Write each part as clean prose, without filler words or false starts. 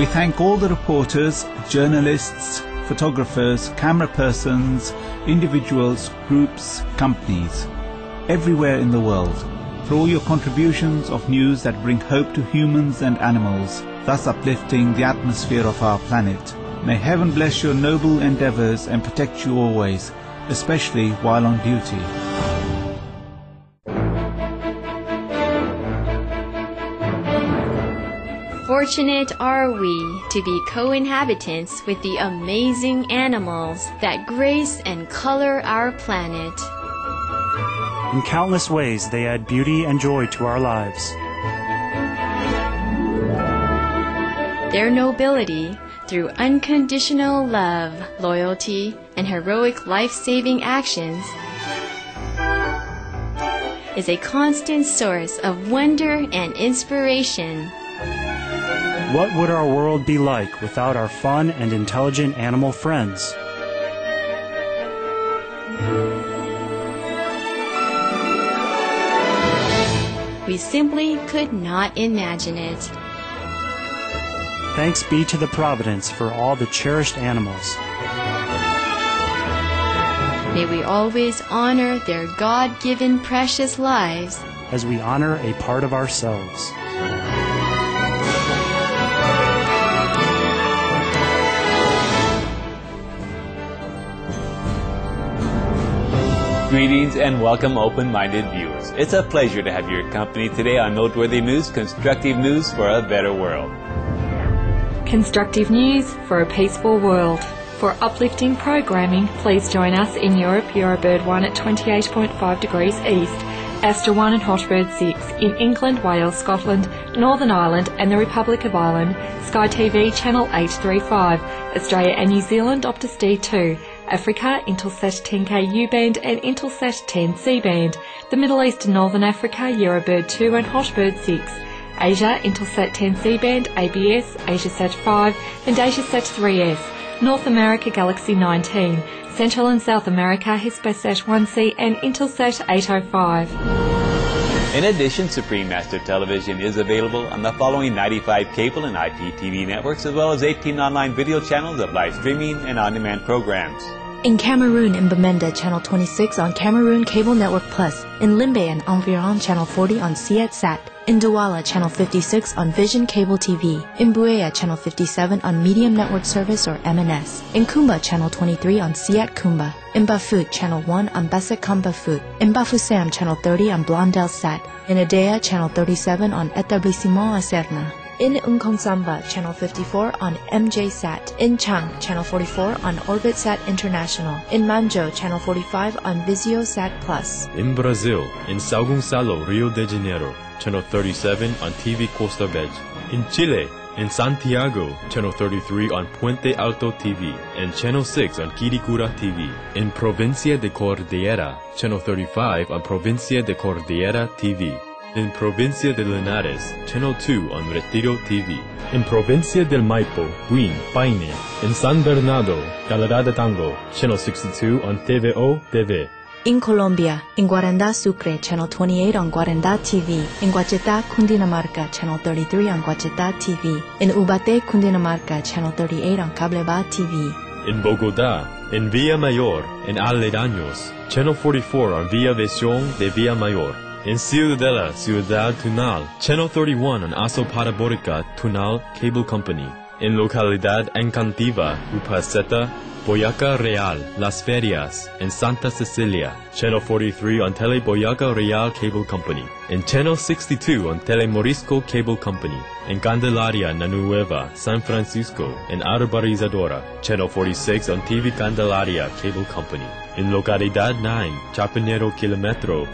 We thank all the reporters, journalists, photographers, camera persons, individuals, groups, companies, everywhere in the world, for all your contributions of news that bring hope to humans and animals, thus uplifting the atmosphere of our planet. May heaven bless your noble endeavors and protect you always, especially while on duty. Fortunate are we to be co-inhabitants with the amazing animals that grace and color our planet. In countless ways, they add beauty and joy to our lives. Their nobility, through unconditional love, loyalty, and heroic life-saving actions, is a constant source of wonder and inspiration. What would our world be like without our fun and intelligent animal friends? We simply could not imagine it. Thanks be to the Providence for all the cherished animals. May we always honor their God-given precious lives as we honor a part of ourselves. Greetings and welcome, open-minded viewers. It's a pleasure to have your company today on Noteworthy News, constructive news for a better world. Constructive news for a peaceful world. For uplifting programming, please join us in Europe, Eurobird 1 at 28.5 degrees east, Astor 1 and Hotbird 6, in England, Wales, Scotland, Northern Ireland and the Republic of Ireland, Sky TV Channel 835, Australia and New Zealand Optus D2, Africa, Intelsat 10K U-band and Intelsat 10 C-band, the Middle East and Northern Africa, Eurobird 2 and Hotbird 6, Asia, Intelsat 10 C-band, ABS, AsiaSat 5 and AsiaSat 3S, North America, Galaxy 19, Central and South America, Hispasat 1C and Intelsat 805. In addition, Supreme Master Television is available on the following 95 cable and IPTV networks, as well as 18 online video channels of live streaming and on-demand programs. In Cameroon, in Bamenda, Channel 26 on Cameroon Cable Network Plus. In Limbe and Environ, Channel 40 on Sietsat. In Douala, Channel 56 on Vision Cable TV. In Buea, Channel 57 on Medium Network Service or MNS. In Kumba, Channel 23 on Siat Kumba. In Bafut, Channel 1 on Basekam Bafut. In Bafoussam, Channel 30 on Blondel Sat. In Adea, Channel 37 on Etablissement Aserna. In Unkongsamba, Channel 54 on MJ-SAT. In Chang, Channel 44 on OrbitSat International. In Manjo, Channel 45 on VisioSat Plus. In Brazil, in São Gonçalo, Rio de Janeiro, Channel 37 on TV Costa Verde. In Chile, in Santiago, Channel 33 on Puente Alto TV and Channel 6 on Quiricura TV. In Provincia de Cordillera, Channel 35 on Provincia de Cordillera TV. In Provincia de Linares, Channel 2 on Retiro TV. In Provincia del Maipo, Buin, Paine. In San Bernardo, Galera de Tango, Channel 62 on TVO TV. In Colombia, in Guaranda, Sucre, Channel 28 on Guaranda TV. In Guacheta, Cundinamarca, Channel 33 on Guacheta TV. In Ubate, Cundinamarca, Channel 38 on Cableba TV. In Bogotá, in Villa Mayor, in Aledaños, Channel 44 on Villa Visión de Villa Mayor. In Ciudadela, Ciudad Tunal, Channel 31 on Aso Parabólica Tunal Cable Company. In Localidad Encantiva, Upaceta, Boyaca Real, Las Ferias, and Santa Cecilia, Channel 43 on Tele Boyaca Real Cable Company. In Channel 62 on Tele Morisco Cable Company. In Candelaria, Nanueva, San Francisco, and Arborizadora, Channel 46 on TV Candelaria Cable Company. In Localidad 9, Chapinero Kilometro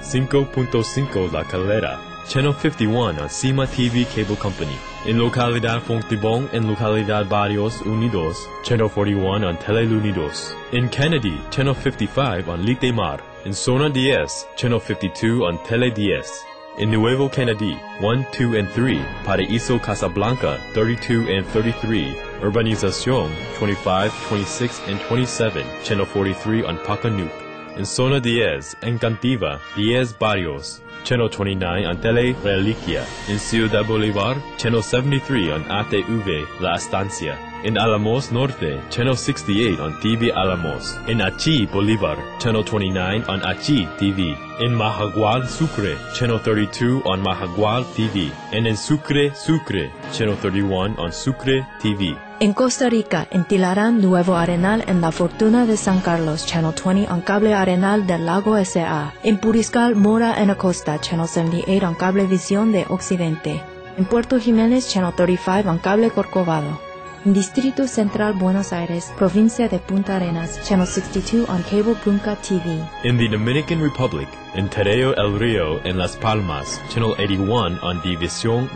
5.5 La Calera, Channel 51 on Cima TV Cable Company. In Localidad Fontibón and Localidad Barrios Unidos, Channel 41 on Teleunidos. In Kennedy, Channel 55 on Litemar. In Zona 10, Channel 52 on Tele 10. In Nuevo Kennedy, 1, 2, and 3, Paraíso Casablanca, 32 and 33, Urbanización, 25, 26, and 27, Channel 43 on Pacanuc. In Zona 10, Encantiva, 10 Barrios, Channel 29 on Tele Reliquia. In Ciudad Bolívar, Channel 73 on ATV La Estancia. In Alamos Norte, Channel 68 on TV Alamos. In Achi, Bolívar, Channel 29 on Achi TV. In Mahagual, Sucre, Channel 32 on Mahagual TV. And in Sucre, Channel 31 on Sucre TV. En Costa Rica, en Tilarán, Nuevo Arenal, en La Fortuna de San Carlos, Channel 20 on Cable Arenal del Lago S.A. En Puriscal, Mora en Acosta, Channel 78 on Cablevisión de Occidente. En Puerto Jiménez, Channel 35 on Cable Corcovado. En Distrito Central, Buenos Aires, Provincia de Punta Arenas, Channel 62 on Cable Punca TV. In the Dominican Republic, in Terreo El Rio and Las Palmas, Channel 81 on División.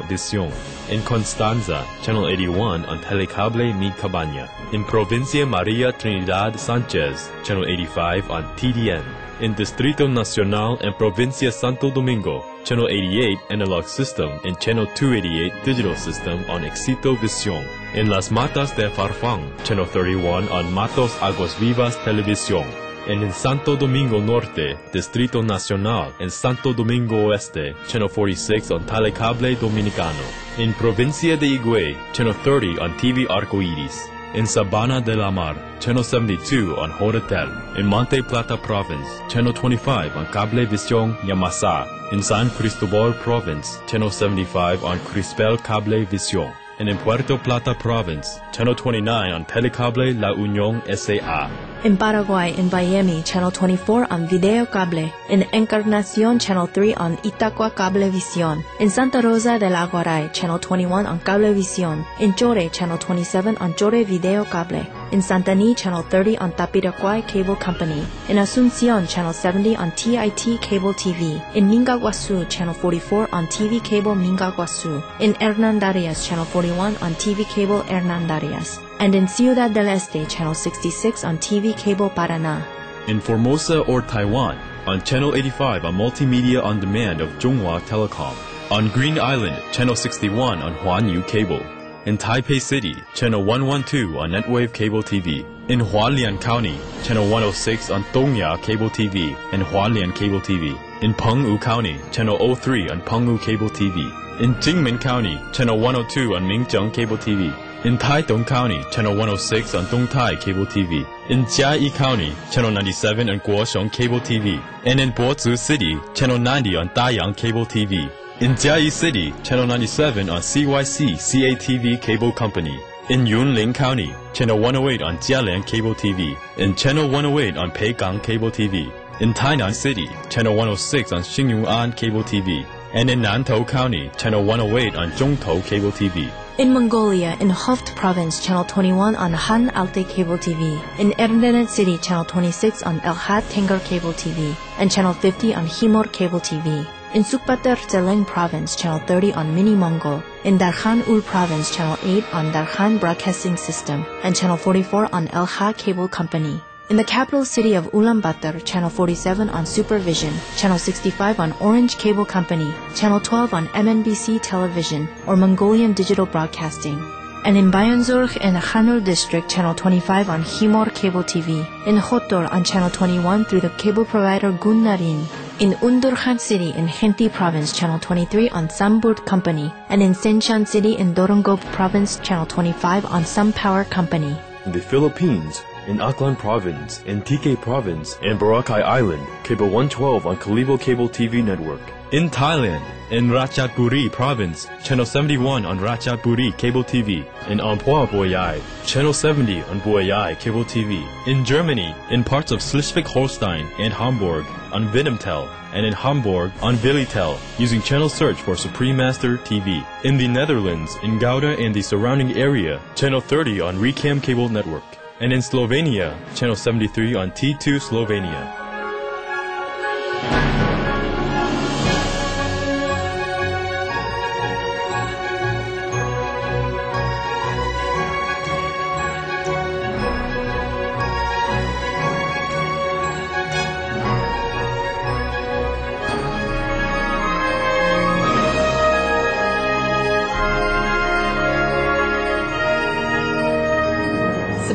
In Constanza, Channel 81 on Telecable Mi Cabaña. In Provincia María Trinidad Sánchez, Channel 85 on TDN. In Distrito Nacional and Provincia Santo Domingo, Channel 88 Analog System and Channel 288 Digital System on Éxito Visión. In Las Matas de Farfán, Channel 31 on Matos Aguas Vivas Televisión. And in Santo Domingo Norte, Distrito Nacional, and Santo Domingo Oeste, Channel 46 on Telecable Dominicano. In Provincia de Higüey, Channel 30 on TV Arcoiris. In Sabana de la Mar, Channel 72 on Horatel. In Monte Plata Province, Channel 25 on Cablevisión Yamasa. In San Cristobal Province, Channel 75 on Crispel Cablevisión. And in Puerto Plata Province, Channel 29 on Telecable La Unión S.A. In Paraguay, in Miami, Channel 24 on Video Cable. In Encarnación, Channel 3 on Itacua Cablevisión. In Santa Rosa del Aguaray, Channel 21 on Cablevisión. In Chore, Channel 27 on Chore Video Cable. In Santaní, Channel 30 on Tapiraquay Cable Company. In Asunción, Channel 70 on TIT Cable TV. In Mingaguasu, Channel 44 on TV Cable Mingaguasu. In Hernandarias, Channel 41 on TV Cable Hernandarias. And in Ciudad del Este, Channel 66 on TV Cable Paraná. In Formosa or Taiwan, on Channel 85 on Multimedia On Demand of Zhonghua Telecom. On Green Island, Channel 61 on Huanyu Cable. In Taipei City, Channel 112 on Netwave Cable TV. In Hualien County, Channel 106 on Dongya Cable TV and Hualien Cable TV. In Penghu County, Channel 03 on Penghu Cable TV. In Jingmen County, Channel 102 on Minjiang Cable TV. In Taitung County, Channel 106 on Dongtai Cable TV. In Jiayi County, Channel 97 on Guosheng Cable TV. And in Bozu City, Channel 90 on Dayang Cable TV. In Jiayi City, Channel 97 on CYC CATV Cable Company. In Yunlin County, Channel 108 on Jialian Cable TV. In Channel 108 on Peigang Cable TV. In Tainan City, Channel 106 on Xingyuan Cable TV. And in Nantou County, Channel 108 on Zhongtou Cable TV. In Mongolia, in Hoft Province, Channel 21 on Han Alte Cable TV. In Erdenet City, Channel 26 on El Had Tengar Cable TV. And Channel 50 on Himor Cable TV. In Sukbatar Zeleng Province, Channel 30 on Mini Mongol. In Darkhan Ul Province, Channel 8 on Darkhan Broadcasting System. And Channel 44 on El Ha Cable Company. In the capital city of Ulaanbaatar, Channel 47 on Supervision, Channel 65 on Orange Cable Company, Channel 12 on MNBC Television, or Mongolian Digital Broadcasting. And in Bayanzurg in Khanur District, Channel 25 on Himor Cable TV. In Hotor on Channel 21 through the cable provider Gunnarin. In Undurkhan City in Khenti Province, Channel 23 on Samburt Company. And in Senshan City in Dorongop Province, Channel 25 on Sun Power Company. In the Philippines, in Aklan Province, in TK Province, and Boracay Island, Cable 112 on Kalibo Cable TV Network. In Thailand, in Ratchaburi Province, Channel 71 on Ratchaburi Cable TV. In Amphoe Boyai, Channel 70 on Boyai Cable TV. In Germany, in parts of Schleswig-Holstein and Hamburg on Vinumtel, and in Hamburg on Vilitel, using channel search for Supreme Master TV. In the Netherlands, in Gouda and the surrounding area, Channel 30 on Recam Cable Network. And in Slovenia, Channel 73 on T2 Slovenia.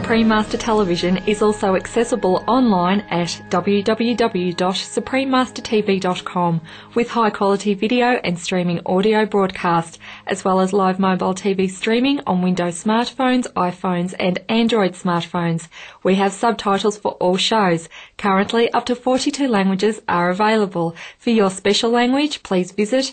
Supreme Master Television is also accessible online at www.suprememastertv.com with high-quality video and streaming audio broadcast, as well as live mobile TV streaming on Windows smartphones, iPhones and Android smartphones. We have subtitles for all shows. Currently, up to 42 languages are available. For your special language, please visit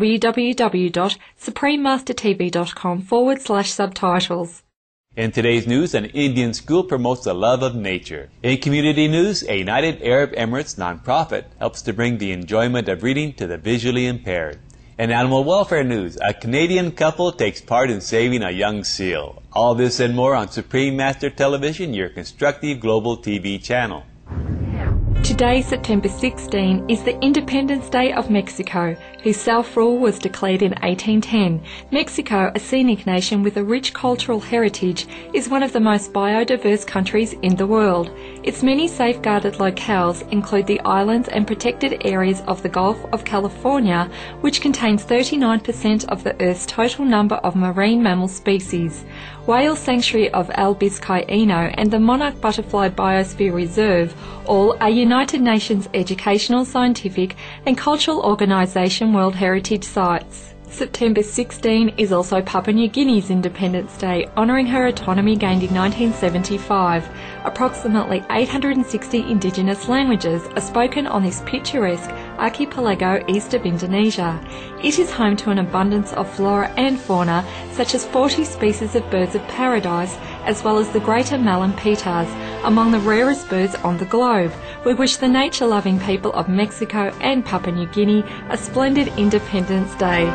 www.suprememastertv.com/subtitles. In today's news, an Indian school promotes the love of nature. In community news, a United Arab Emirates nonprofit helps to bring the enjoyment of reading to the visually impaired. In animal welfare news, a Canadian couple takes part in saving a young seal. All this and more on Supreme Master Television, your constructive global TV channel. Today, September 16, is the Independence Day of Mexico, whose self-rule was declared in 1810. Mexico, a scenic nation with a rich cultural heritage, is one of the most biodiverse countries in the world. Its many safeguarded locales include the islands and protected areas of the Gulf of California, which contains 39% of the Earth's total number of marine mammal species. Whale Sanctuary of El Vizcaíno and the Monarch Butterfly Biosphere Reserve all are United Nations Educational, Scientific and Cultural Organisation World Heritage Sites. September 16 is also Papua New Guinea's Independence Day, honouring her autonomy gained in 1975. Approximately 860 indigenous languages are spoken on this picturesque archipelago east of Indonesia. It is home to an abundance of flora and fauna, such as 40 species of birds of paradise, as well as the greater malampitars, among the rarest birds on the globe. We wish the nature-loving people of Mexico and Papua New Guinea a splendid Independence Day.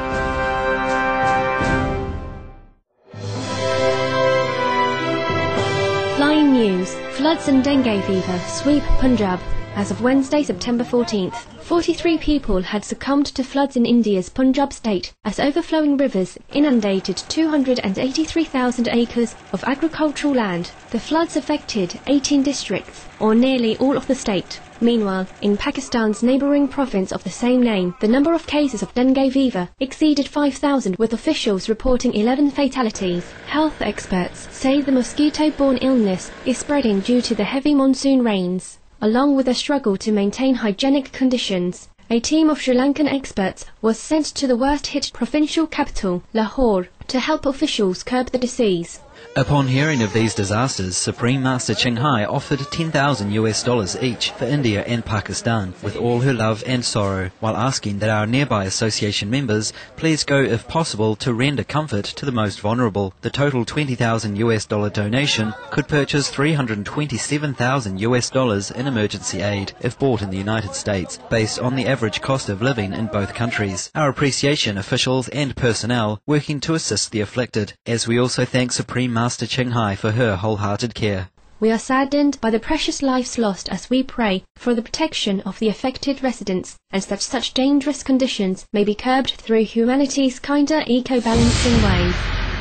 Flying news. Floods and dengue fever sweep Punjab. As of Wednesday, September 14th, 43 people had succumbed to floods in India's Punjab state as overflowing rivers inundated 283,000 acres of agricultural land. The floods affected 18 districts, or nearly all of the state. Meanwhile, in Pakistan's neighbouring province of the same name, the number of cases of dengue fever exceeded 5,000, with officials reporting 11 fatalities. Health experts say the mosquito-borne illness is spreading due to the heavy monsoon rains, along with a struggle to maintain hygienic conditions. A team of Sri Lankan experts was sent to the worst-hit provincial capital, Lahore, to help officials curb the disease. Upon hearing of these disasters, Supreme Master Ching Hai offered $10,000 each for India and Pakistan, with all her love and sorrow, while asking that our nearby association members please go, if possible, to render comfort to the most vulnerable. The total $20,000 donation could purchase $327,000 in emergency aid if bought in the United States, based on the average cost of living in both countries. Our appreciation officials and personnel working to assist the afflicted, as we also thank Supreme Master Ching Hai for her wholehearted care. We are saddened by the precious lives lost as we pray for the protection of the affected residents and that such dangerous conditions may be curbed through humanity's kinder eco-balancing ways.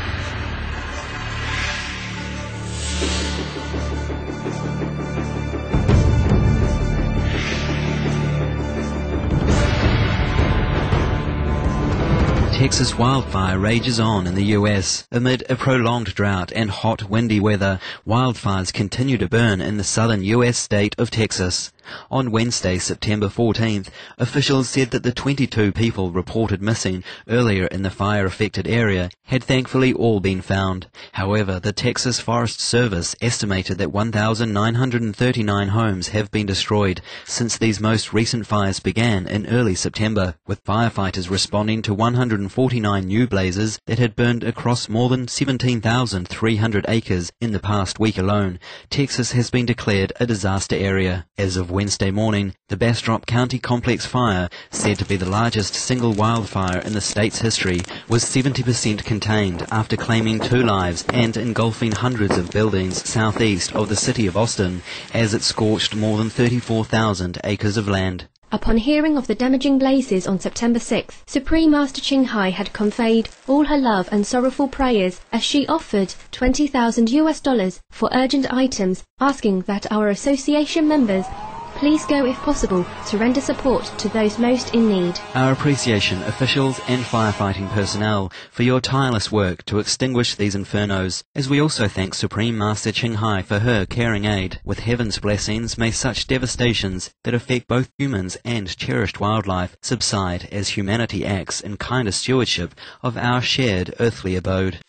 Texas wildfire rages on in the U.S. Amid a prolonged drought and hot, windy weather, wildfires continue to burn in the southern U.S. state of Texas. On Wednesday, September 14th, officials said that the 22 people reported missing earlier in the fire-affected area had thankfully all been found. However, the Texas Forest Service estimated that 1,939 homes have been destroyed since these most recent fires began in early September, with firefighters responding to 149 new blazes that had burned across more than 17,300 acres in the past week alone. Texas has been declared a disaster area. As of Wednesday morning, the Bastrop County Complex fire, said to be the largest single wildfire in the state's history, was 70% contained after claiming 2 lives and engulfing hundreds of buildings southeast of the city of Austin, as it scorched more than 34,000 acres of land. Upon hearing of the damaging blazes on September 6th, Supreme Master Ching Hai had conveyed all her love and sorrowful prayers as she offered $20,000 for urgent items, asking that our association members Please go if possible to render support to those most in need. Our appreciation, officials and firefighting personnel, for your tireless work to extinguish these infernos, as we also thank Supreme Master Ching Hai for her caring aid. With heaven's blessings, may such devastations that affect both humans and cherished wildlife subside as humanity acts in kinder stewardship of our shared earthly abode.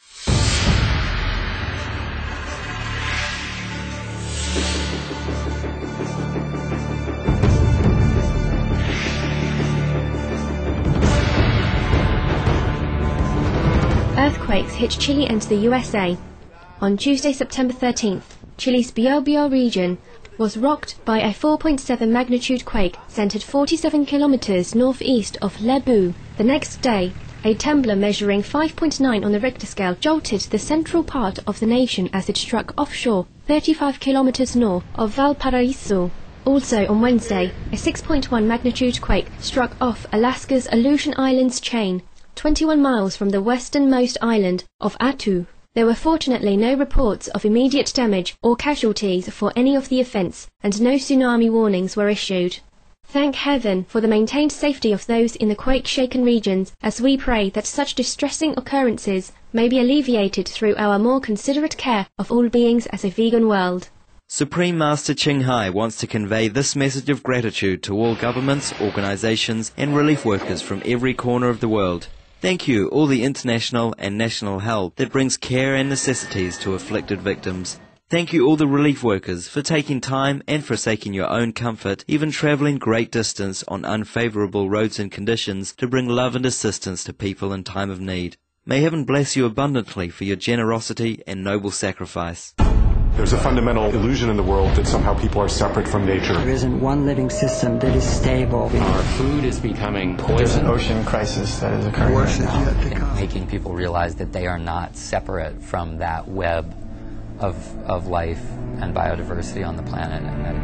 Earthquakes hit Chile and the USA. On Tuesday, September 13th, Chile's Biobío region was rocked by a 4.7 magnitude quake centered 47 kilometers northeast of Lebu. The next day, a temblor measuring 5.9 on the Richter scale jolted the central part of the nation as it struck offshore 35 kilometers north of Valparaiso. Also on Wednesday, a 6.1 magnitude quake struck off Alaska's Aleutian Islands chain, 21 miles from the westernmost island of Attu. There were fortunately no reports of immediate damage or casualties for any of the events, and no tsunami warnings were issued. Thank heaven for the maintained safety of those in the quake-shaken regions, as we pray that such distressing occurrences may be alleviated through our more considerate care of all beings as a vegan world. Supreme Master Ching Hai wants to convey this message of gratitude to all governments, organizations and relief workers from every corner of the world. Thank you, all the international and national help that brings care and necessities to afflicted victims. Thank you, all the relief workers, for taking time and forsaking your own comfort, even travelling great distance on unfavourable roads and conditions to bring love and assistance to people in time of need. May heaven bless you abundantly for your generosity and noble sacrifice. There's a fundamental illusion in the world that somehow people are separate from nature. There isn't one living system that is stable. Our food is becoming poison. There's an ocean crisis that is occurring right now. Making people realize that they are not separate from that web of life and biodiversity on the planet.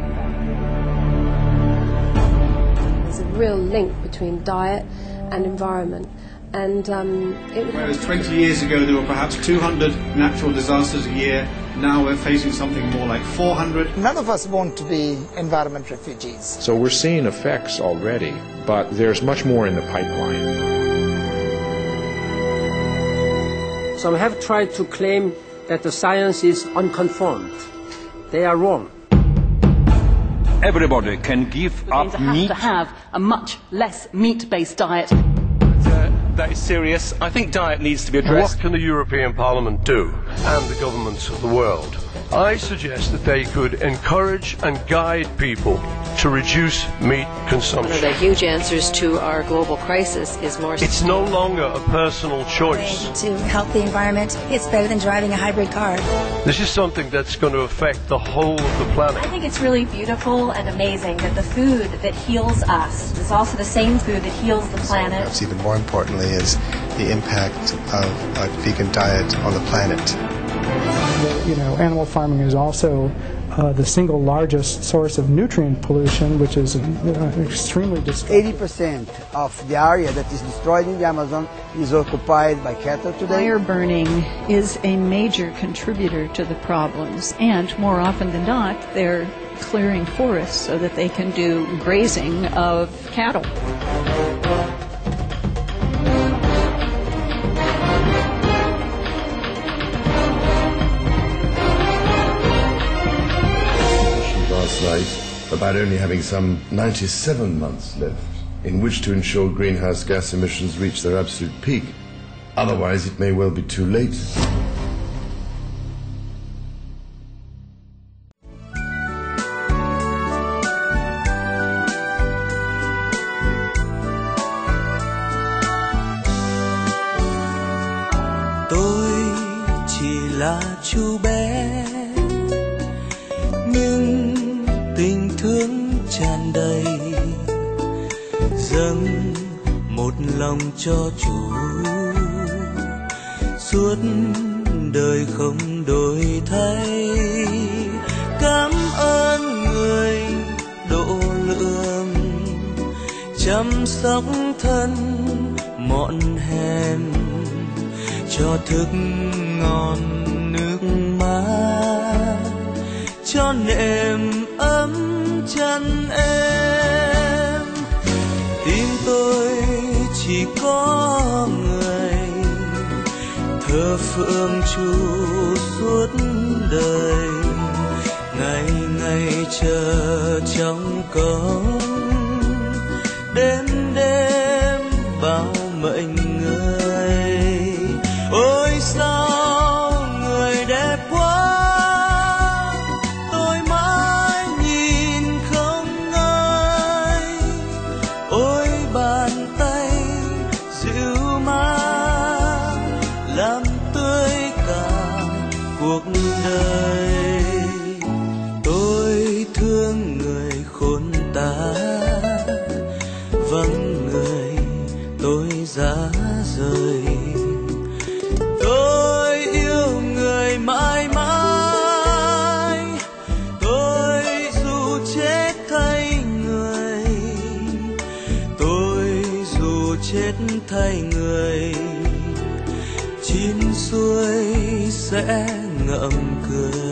There's a real link between diet and environment. And whereas 20 years ago there were perhaps 200 natural disasters a year, now we're facing something more like 400. None of us want to be environment refugees. So we're seeing effects already, but there's much more in the pipeline. Some have tried to claim that the science is unconformed. They are wrong. Everybody can give up meat. To have a much less meat-based diet. That is serious. I think diet needs to be addressed. What can the European Parliament do, and the governments of the world? I suggest that they could encourage and guide people to reduce meat consumption. One of the huge answers to our global crisis is more... It's no longer a personal choice. To help the environment, it's better than driving a hybrid car. This is something that's going to affect the whole of the planet. I think it's really beautiful and amazing that the food that heals us is also the same food that heals the planet. Perhaps even more importantly is the impact of a vegan diet on the planet. Animal farming is also the single largest source of nutrient pollution, which is extremely destructive. 80% of the area that is destroyed in the Amazon is occupied by cattle today. Fire burning is a major contributor to the problems, and more often than not, they're clearing forests so that they can do grazing of cattle. Life about only having some 97 months left in which to ensure greenhouse gas emissions reach their absolute peak. Otherwise, it may well be too late. Tôi chỉ là chú bé, nhưng tình thương tràn đầy, dâng một lòng cho Chủ, suốt đời không đổi thay. Cảm ơn người độ lượng, chăm sóc thân mọn hèn, cho thức ngon nước mát, cho nệm ấm nắm chân em. Tim tôi chỉ có người, thờ phượng Chủ suốt đời, ngày ngày chờ trong cõng, đêm đêm bao mệnh người. Ôi sao người đẹp quá, tôi mãi nhìn không ngơi. Ôi bàn tay dịu mát làm tươi cả cuộc đời. Tôi thương người khôn tát, vắng người tôi giá rời. Tôi yêu người mãi mãi, tôi dù chết thay người, tôi dù chết thay người, chín xuôi sẽ ngậm cười.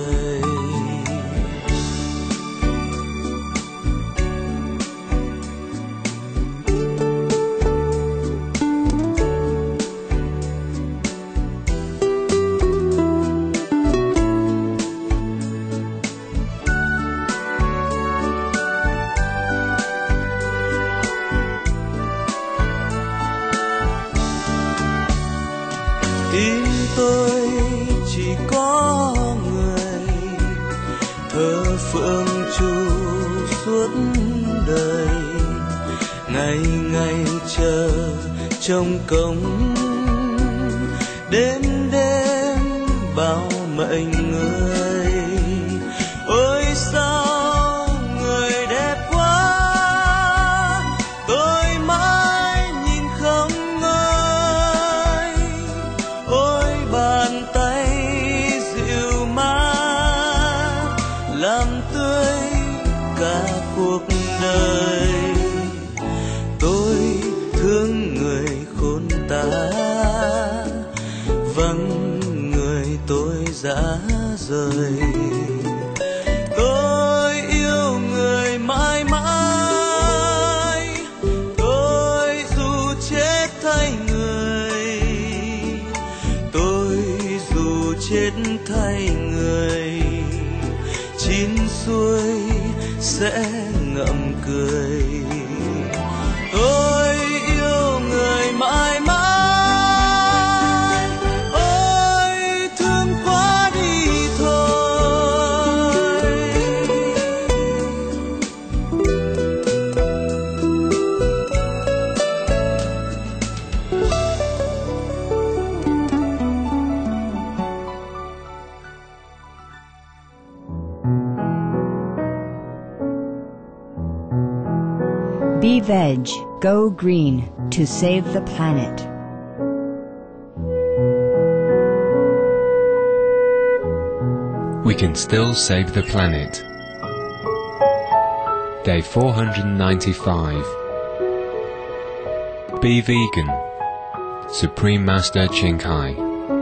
Tim tôi chỉ có người, thờ phượng Chủ suốt đời, ngày ngày chờ trong cống, đêm đêm bao mệnh người. Ôi sao người đẹp quá, tôi mãi nhìn không ngơi. Ôi bàn tay dịu mát làm tươi cả cuộc đời. Tôi thương người khôn tát, vắng người tôi giá rời. Tôi yêu người mãi mãi, tôi dù chết thay người, tôi dù chết thay người, chín xuôi sẽ ngậm cười. Tôi yêu người mãi mãi, ôi thương quá đi thôi. Be veg, go green to save the planet. We can still save the planet. Day 495. Be vegan. Supreme Master Ching Hai.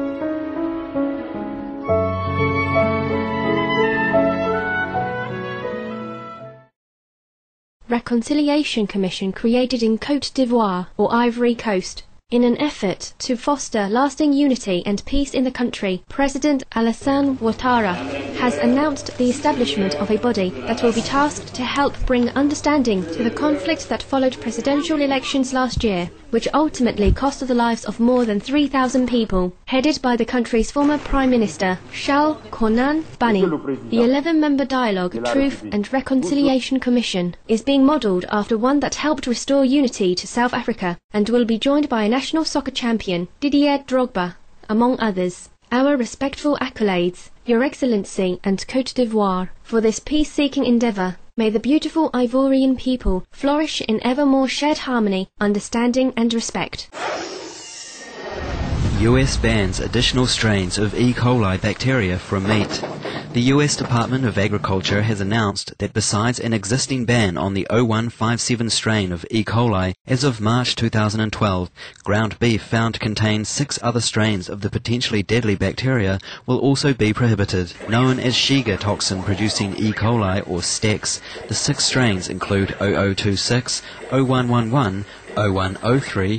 Reconciliation Commission created in Côte d'Ivoire, or Ivory Coast. In an effort to foster lasting unity and peace in the country, President Alassane Ouattara has announced the establishment of a body that will be tasked to help bring understanding to the conflict that followed presidential elections last year, which ultimately cost the lives of more than 3,000 people. Headed by the country's former Prime Minister, Charles Konan Banny, the 11-member Dialogue, Truth and Reconciliation Commission is being modelled after one that helped restore unity to South Africa and will be joined by a national soccer champion, Didier Drogba, among others. Our respectful accolades, Your Excellency and Côte d'Ivoire, for this peace-seeking endeavour. May the beautiful Ivorian people flourish in ever more shared harmony, understanding and respect. US bans additional strains of E. coli bacteria from meat. The US Department of Agriculture has announced that besides an existing ban on the 0157 strain of E. coli, as of March 2012, ground beef found to contain 6 other strains of the potentially deadly bacteria will also be prohibited. Known as Shiga toxin-producing E. coli or STEX, the 6 strains include 0026, 0111, 0103,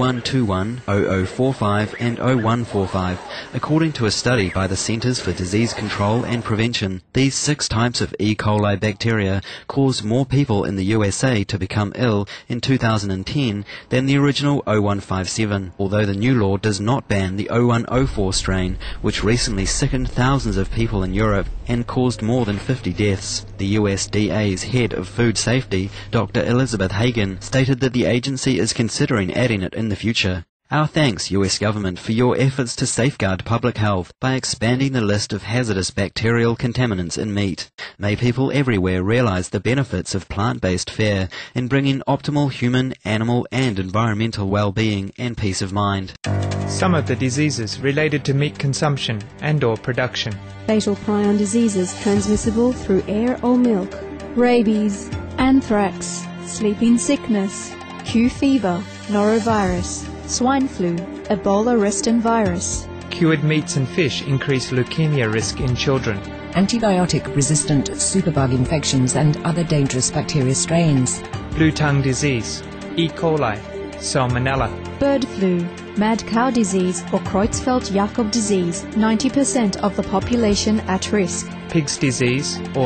0121, 0045 and 0145. According to a study by the Centers for Disease Control and Prevention, these 6 types of E. coli bacteria caused more people in the USA to become ill in 2010 than the original 0157, although the new law does not ban the 0104 strain, which recently sickened thousands of people in Europe and caused more than 50 deaths. The USDA's head of food safety, Dr. Elizabeth Hagen, stated that the agency is considering adding it in the future. Our thanks, US government, for your efforts to safeguard public health by expanding the list of hazardous bacterial contaminants in meat. May people everywhere realize the benefits of plant-based fare in bringing optimal human, animal and environmental well-being and peace of mind. Some of the diseases related to meat consumption and/or production. Fatal prion diseases transmissible through air or milk. Rabies, anthrax, sleeping sickness, Q fever, norovirus, swine flu, Ebola reston virus. Cured meats and fish increase leukemia risk in children. Antibiotic-resistant superbug infections and other dangerous bacteria strains. Blue tongue disease, E. coli, Salmonella. Bird flu, mad cow disease or Creutzfeldt-Jakob disease, 90% of the population at risk. Pig's disease or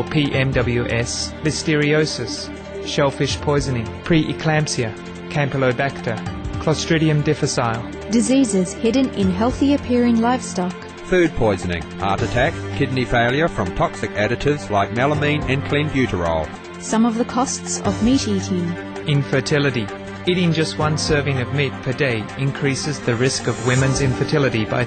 PMWS, Listeriosis, shellfish poisoning, preeclampsia, Campylobacter, Clostridium difficile. Diseases hidden in healthy-appearing livestock. Food poisoning, heart attack, kidney failure from toxic additives like melamine and clenbuterol. Some of the costs of meat eating. Infertility. Eating just 1 serving of meat per day increases the risk of women's infertility by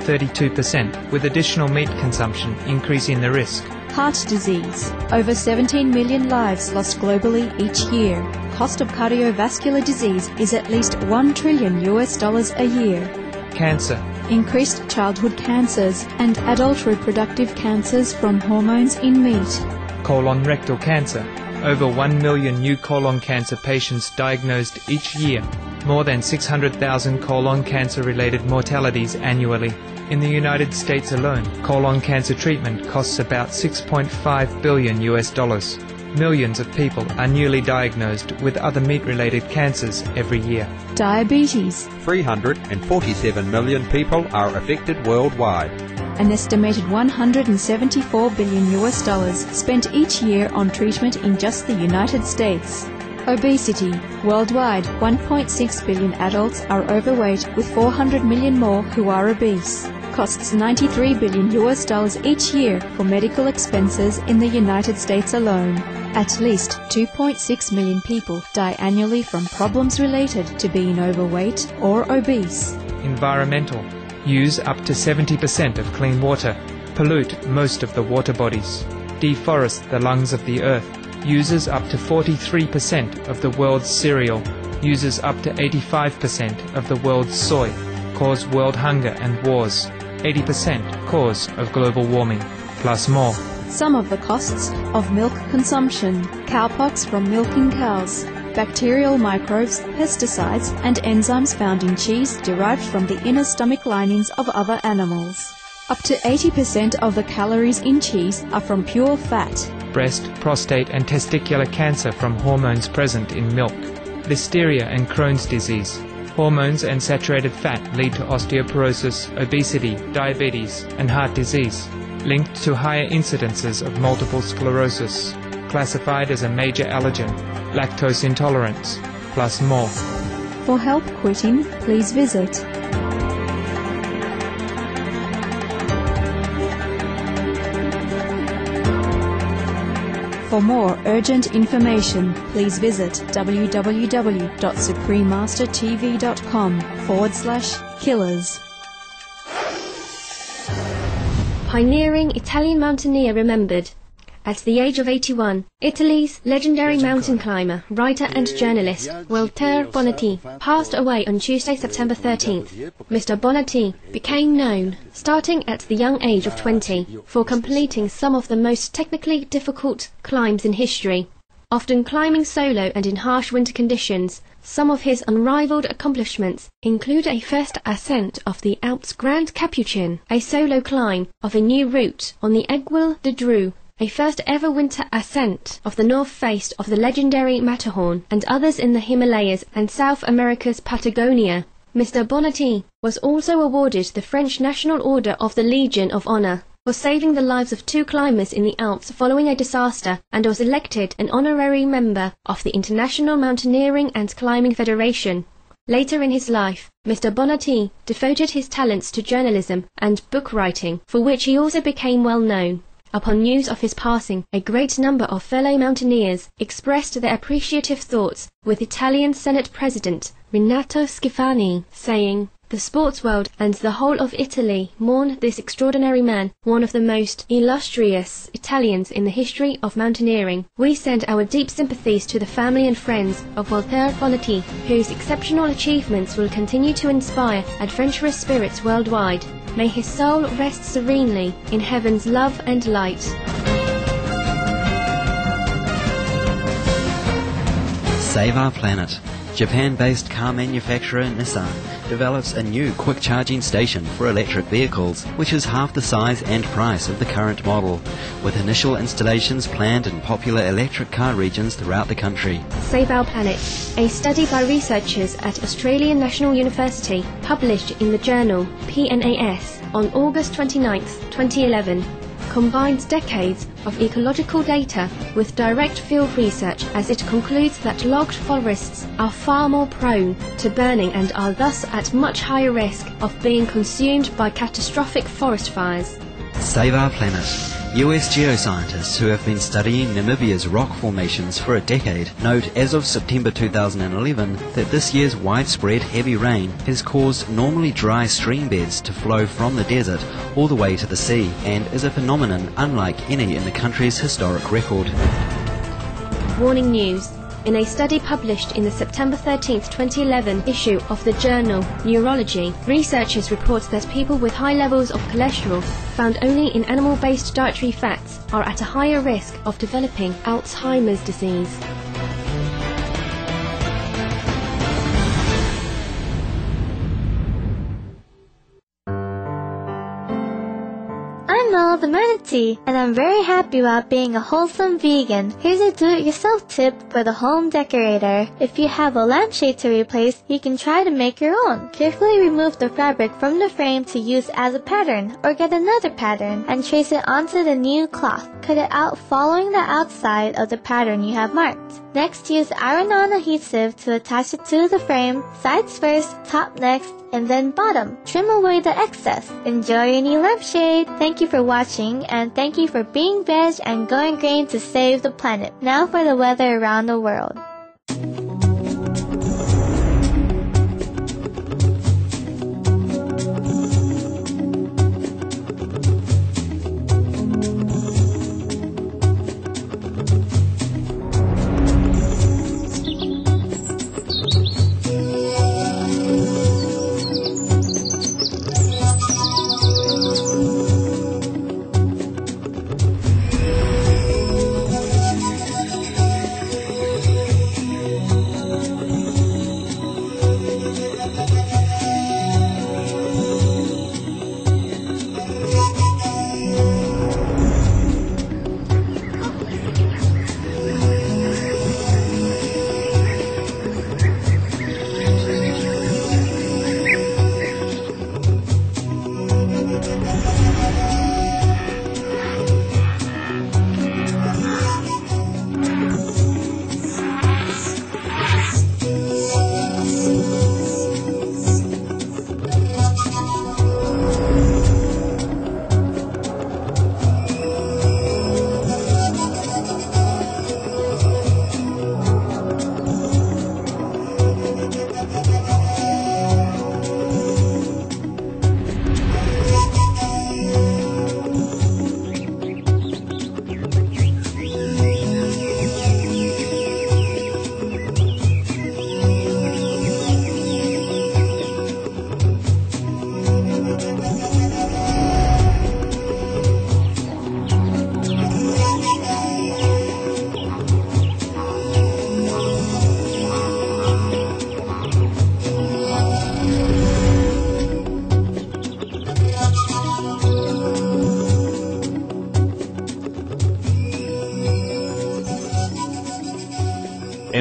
32%, with additional meat consumption increasing the risk. Heart disease. Over 17 million lives lost globally each year. Cost of cardiovascular disease is at least $1 trillion a year. Cancer. Increased childhood cancers and adult reproductive cancers from hormones in meat. Colon rectal cancer. Over 1 million new colon cancer patients diagnosed each year. More than 600,000 colon cancer-related mortalities annually. In the United States alone, colon cancer treatment costs about $6.5 billion. Millions of people are newly diagnosed with other meat-related cancers every year. Diabetes. 347 million people are affected worldwide. An estimated $174 billion spent each year on treatment in just the United States. Obesity. Worldwide, 1.6 billion adults are overweight with 400 million more who are obese. Costs $93 billion each year for medical expenses in the United States alone. At least 2.6 million people die annually from problems related to being overweight or obese. Environmental. Use up to 70% of clean water. Pollute most of the water bodies. Deforest the lungs of the earth. Uses up to 43% of the world's cereal. Uses up to 85% of the world's soy. Cause world hunger and wars. 80% cause of global warming, plus more. Some of the costs of milk consumption. Cowpox from milking cows. Bacterial microbes, pesticides, and enzymes found in cheese derived from the inner stomach linings of other animals. Up to 80% of the calories in cheese are from pure fat. Breast, prostate, and testicular cancer from hormones present in milk. Listeria and Crohn's disease. Hormones and saturated fat lead to osteoporosis, obesity, diabetes, and heart disease, linked to higher incidences of multiple sclerosis, classified as a major allergen, lactose intolerance, plus more. For help quitting, please visit For more urgent information, please visit www.suprememastertv.com/killers. Pioneering Italian mountaineer remembered. At the age of 81, Italy's legendary mountain climber, writer and journalist Walter Bonatti passed away on Tuesday, September 13th. Mr. Bonatti became known, starting at the young age of 20, for completing some of the most technically difficult climbs in history, often climbing solo and in harsh winter conditions. Some of his unrivaled accomplishments include a first ascent of the Alps Grand Capuchin, a solo climb of a new route on the Aiguille de Dreux, a first ever winter ascent of the north face of the legendary Matterhorn, and others in the Himalayas and South America's Patagonia. Mr. Bonatti was also awarded the French National Order of the Legion of Honor for saving the lives of 2 climbers in the Alps following a disaster, and was elected an honorary member of the International Mountaineering and Climbing Federation. Later in his life, Mr. Bonatti devoted his talents to journalism and book writing, for which he also became well known. Upon news of his passing, a great number of fellow mountaineers expressed their appreciative thoughts, with Italian Senate President Renato Schifani saying, "The sports world and the whole of Italy mourn this extraordinary man, one of the most illustrious Italians in the history of mountaineering. We send our deep sympathies to the family and friends of Walter Bonatti, whose exceptional achievements will continue to inspire adventurous spirits worldwide. May his soul rest serenely in heaven's love and light." Save our planet. Japan-based car manufacturer Nissan develops a new quick charging station for electric vehicles, which is half the size and price of the current model, with initial installations planned in popular electric car regions throughout the country. Save Our Planet. A study by researchers at Australian National University, published in the journal PNAS on August 29, 2011, combines decades of ecological data with direct field research, as it concludes that logged forests are far more prone to burning and are thus at much higher risk of being consumed by catastrophic forest fires. Save Our Planet. US geoscientists who have been studying Namibia's rock formations for a decade note as of September 2011 that this year's widespread heavy rain has caused normally dry stream beds to flow from the desert all the way to the sea, and is a phenomenon unlike any in the country's historic record. Warning news. In a study published in the September 13, 2011 issue of the journal Neurology, researchers report that people with high levels of cholesterol, found only in animal-based dietary fats, are at a higher risk of developing Alzheimer's disease. I'm Noah the Manatee, and I'm very happy about being a wholesome vegan. Here's a do-it-yourself tip for the home decorator. If you have a lampshade to replace, you can try to make your own. Carefully remove the fabric from the frame to use as a pattern, or get another pattern, and trace it onto the new cloth. Cut it out following the outside of the pattern you have marked. Next, use iron-on adhesive to attach it to the frame, sides first, top next, and then bottom. Trim away the excess. Enjoy your new lampshade. Thank you for watching, and thank you for being veg and going green to save the planet. Now for the weather around the world.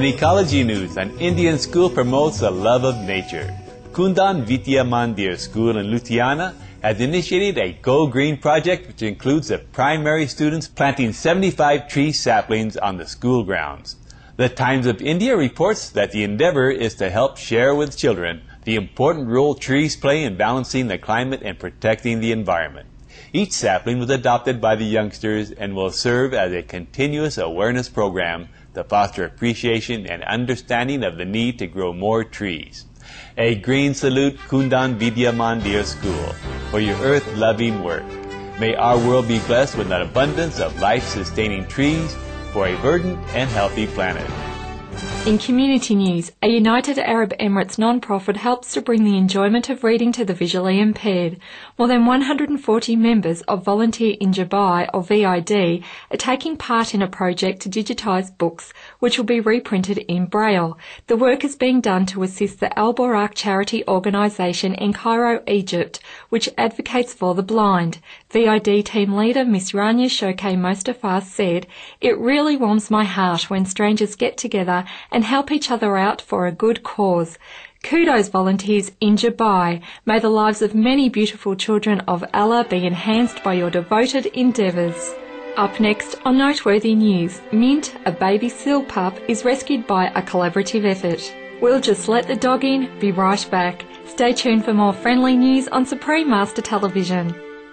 ecology news, an Indian school promotes the love of nature. Kundan Vidya Mandir School in Ludhiana has initiated a Go Green project which includes the primary students planting 75 tree saplings on the school grounds. The Times of India reports that the endeavor is to help share with children the important role trees play in balancing the climate and protecting the environment. Each sapling was adopted by the youngsters and will serve as a continuous awareness program to foster appreciation and understanding of the need to grow more trees. A green salute, Kundan Vidya Mandir School, for your earth-loving work. May our world be blessed with an abundance of life-sustaining trees for a verdant and healthy planet. In community news, a United Arab Emirates non-profit helps to bring the enjoyment of reading to the visually impaired. More than 140 members of Volunteer in Dubai, or VID, are taking part in a project to digitise books, which will be reprinted in Braille. The work is being done to assist the Al Borak charity organisation in Cairo, Egypt, which advocates for the blind. VID team leader Miss Rania Shoke Mostafa said, "It really warms my heart when strangers get together and help each other out for a good cause. Kudos volunteers in Dubai. May the lives of many beautiful children of Allah be enhanced by your devoted endeavours." Up next on Noteworthy News, Mint, a baby seal pup, is rescued by a collaborative effort. We'll just let the dog in, be right back. Stay tuned for more friendly news on Supreme Master Television.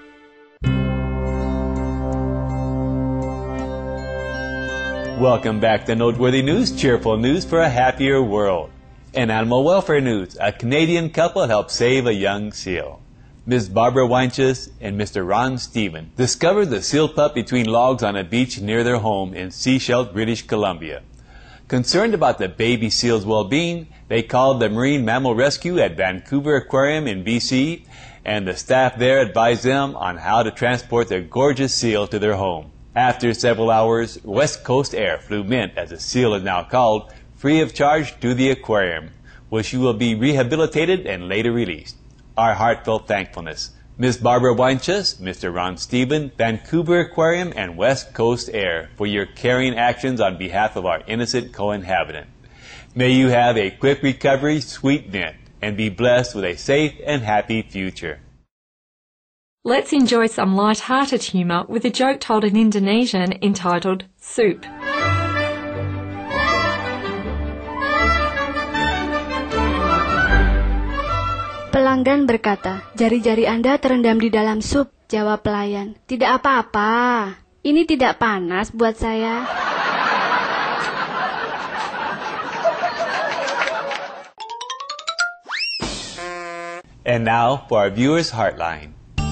Welcome back to Noteworthy News, cheerful news for a happier world. In animal welfare news, a Canadian couple helped save a young seal. Ms. Barbara Weinches and Mr. Ron Stephen discovered the seal pup between logs on a beach near their home in Sechelt, British Columbia. Concerned about the baby seal's well-being, they called the Marine Mammal Rescue at Vancouver Aquarium in BC, and the staff there advised them on how to transport the gorgeous seal to their home. After several hours, West Coast Air flew Mint, as the seal is now called, free of charge to the aquarium, where she will be rehabilitated and later released. Our heartfelt thankfulness. Ms. Barbara Weinches, Mr. Ron Stephen, Vancouver Aquarium, and West Coast Air for your caring actions on behalf of our innocent co-inhabitant. May you have a quick recovery, sweet Mint, and be blessed with a safe and happy future. Let's enjoy some light-hearted humour with a joke told in Indonesian entitled Soup. Pelanggan berkata, "Jari-jari Anda terendam di dalam sup." Jawab pelayan, "Tidak apa-apa. Ini tidak panas buat saya." And now for our viewers' Heartline.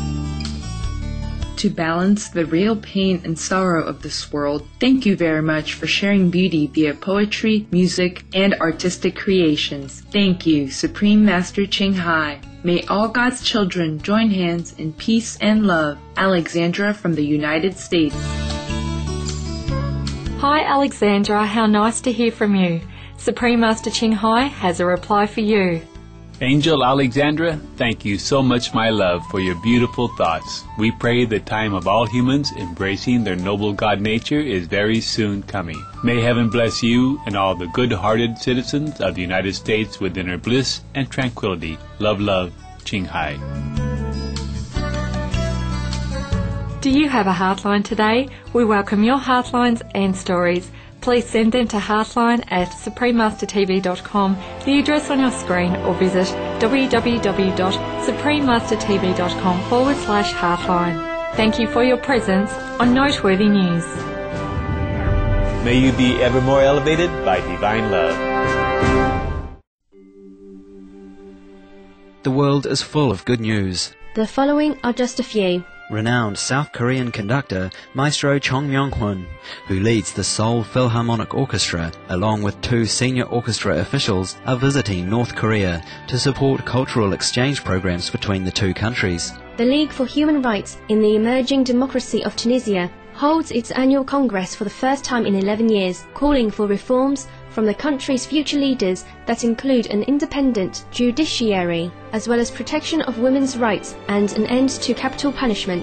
To balance the real pain and sorrow of this world, thank you very much for sharing beauty via poetry, music, and artistic creations. Thank you, Supreme Master Ching Hai. May all God's children join hands in peace and love. Alexandra from the United States. Hi Alexandra, how nice to hear from you. Supreme Master Ching Hai has a reply for you. Angel Alexandra, thank you so much, my love, for your beautiful thoughts. We pray the time of all humans embracing their noble God nature is very soon coming. May heaven bless you and all the good-hearted citizens of the United States with inner bliss and tranquility. Love, love, Ching Hai. Do you have a Heartline today? We welcome your Heartlines and stories. Please send them to heartline@suprememastertv.com, the address on your screen, or visit www.suprememastertv.com/heartline. Thank you for your presence on Noteworthy News. May you be ever more elevated by divine love. The world is full of good news. The following are just a few. Renowned South Korean conductor Maestro Chong Myung-hoon, who leads the Seoul Philharmonic Orchestra, along with 2 senior orchestra officials, are visiting North Korea to support cultural exchange programs between the 2 countries. The League for Human Rights in the Emerging Democracy of Tunisia holds its annual congress for the first time in 11 years, calling for reforms from the country's future leaders that include an independent judiciary, as well as protection of women's rights and an end to capital punishment.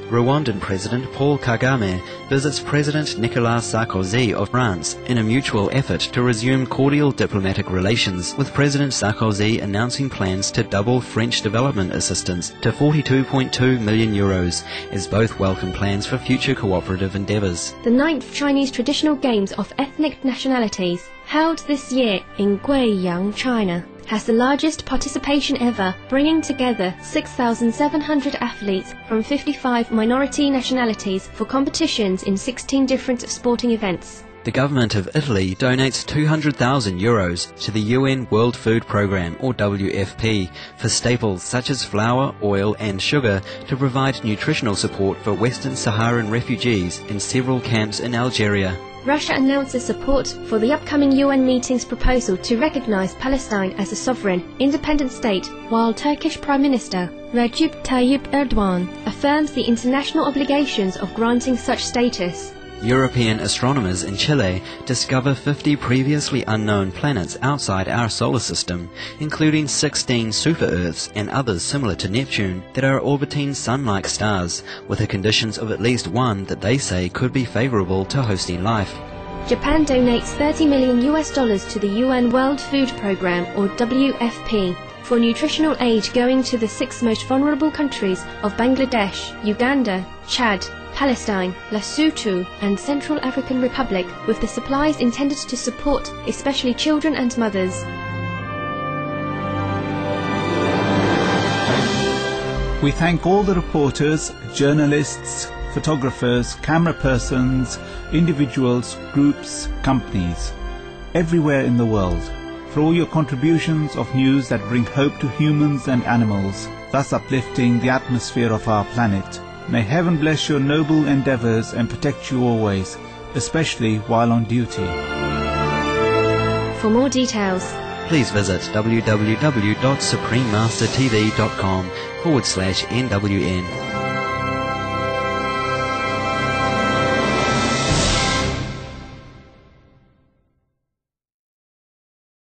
Rwandan President Paul Kagame visits President Nicolas Sarkozy of France in a mutual effort to resume cordial diplomatic relations, with President Sarkozy announcing plans to double French development assistance to €42.2 million, as both welcome plans for future cooperative endeavours. The 9th Chinese Traditional Games of Ethnic Nationalities, held this year in Guiyang, China, has the largest participation ever, bringing together 6,700 athletes from 55 minority nationalities for competitions in 16 different sporting events. The government of Italy donates €200,000 to the UN World Food Programme, or WFP, for staples such as flour, oil and sugar to provide nutritional support for Western Saharan refugees in several camps in Algeria. Russia announces support for the upcoming UN meeting's proposal to recognize Palestine as a sovereign, independent state, while Turkish Prime Minister Recep Tayyip Erdogan affirms the international obligations of granting such status. European astronomers in Chile discover 50 previously unknown planets outside our solar system, including 16 super-Earths and others similar to Neptune that are orbiting Sun-like stars, with the conditions of at least one that they say could be favorable to hosting life. Japan donates $30 million to the UN World Food Programme, or WFP, for nutritional aid going to the 6 most vulnerable countries of Bangladesh, Uganda, Chad, Palestine, Lesotho and Central African Republic, with the supplies intended to support especially children and mothers. We thank all the reporters, journalists, photographers, camera persons, individuals, groups, companies, everywhere in the world, for all your contributions of news that bring hope to humans and animals, thus uplifting the atmosphere of our planet. May heaven bless your noble endeavors and protect you always, especially while on duty. For more details, please visit www.suprememastertv.com/NWN.